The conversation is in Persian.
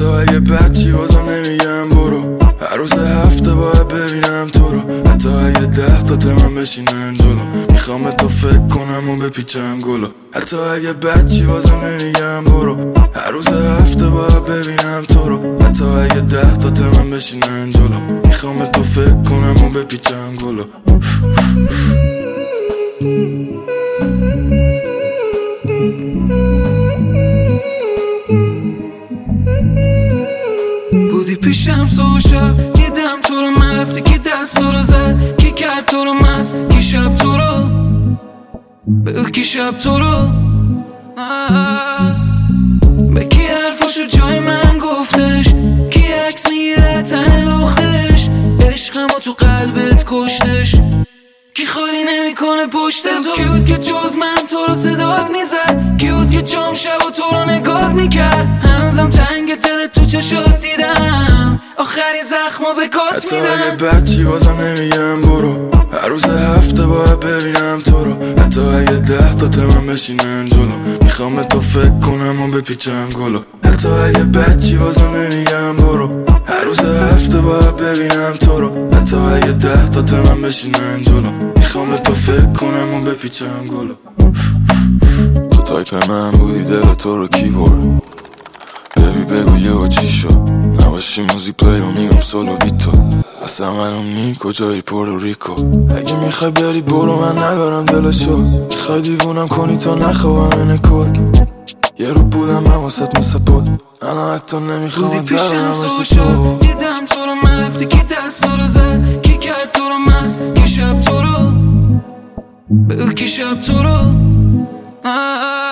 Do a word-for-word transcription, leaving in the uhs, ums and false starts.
حتی اگه بچی بازم نمیگم برو، هر روز هفته باید ببینم تو رو. حتی اگه ده تا من بشینن جلو، میخوام تو فکر کنم و بپیچم گلو. حتی اگه بچی بازم نمیگم برو، هر روز هفته باید ببینم تو رو. حتی اگه ده تا من بشینن جلو، میخوام تو فکر کنم و بپیچم گلو. بودی پیشم صبح شب، دیدم تو رو، من رفتی کی دست تو رو زد، کی کرد تو رو مست، کی شب تو رو به کی شب تو رو به کی حرفاشو جای من گفتش، کی عکس میگیره تن لختش، عشقمو تو قلبت کشتش، کی خالی نمیکنه پشت تو. کی بود که جز من تو رو صدات میزد، کی بود که چم شب و تو رو نگات میکرد. هنوزم تنگ دل تو چشات دیدم، آخرین زخمو به کات میدم. حتی اگه بچی بازم نمیگم برو، هر روز هفته باید ببینم تو رو. حتی اگه ده تا من بشینن جلو، میخوام تو فکر کنم و بپیچم گلو. حتی اگه بچی بازم نمیگم برو، هر روز هفته باید ببینم تو رو. حتی اگه ده تا من بشینن جلو، میخوام تو فکر کنم و بپیچم گلو. تو تایپ من بودی، دل تو رو کی برد؟ ببی بگو یه و چی شد؟ نباشی موزی پلی و میگم سولو بیتو. اصلا منم نی کجایی پورتوریکو. اگه میخوای بری برو، من ندارم دلشو. میخوای دیوونم کنی تا نخوابم این کرک. یه رو بودم من واسط مثل بود، انا حتی نمیخوام درارم مثل تو. دیدم تو رو، من رفتی کی دست تو رو زد، کی کرد تو رو مست، کی شب تو رو به کی شب تو رو